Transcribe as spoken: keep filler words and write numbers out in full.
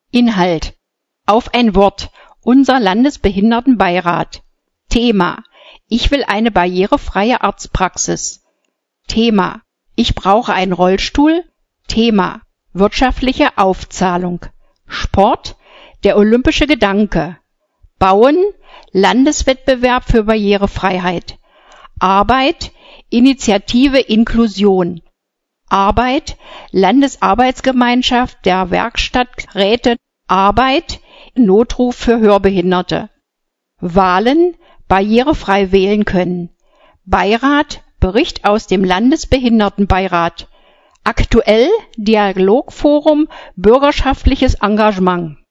Inhalt: Auf ein Wort. Unser Landesbehindertenbeirat. Thema: Ich will eine barrierefreie Arztpraxis. Thema: Ich brauche einen Rollstuhl. Thema: Wirtschaftliche Aufzahlung. Sport: Der olympische Gedanke. Bauen: Landeswettbewerb für Barrierefreiheit. Arbeit: Initiative Inklusion. Arbeit: Landesarbeitsgemeinschaft der Werkstatträte. Arbeit: Notruf für Hörbehinderte. Wahlen: Barrierefrei wählen können. Beirat: Bericht aus dem Landesbehindertenbeirat. Aktuell: Dialogforum Bürgerschaftliches Engagement.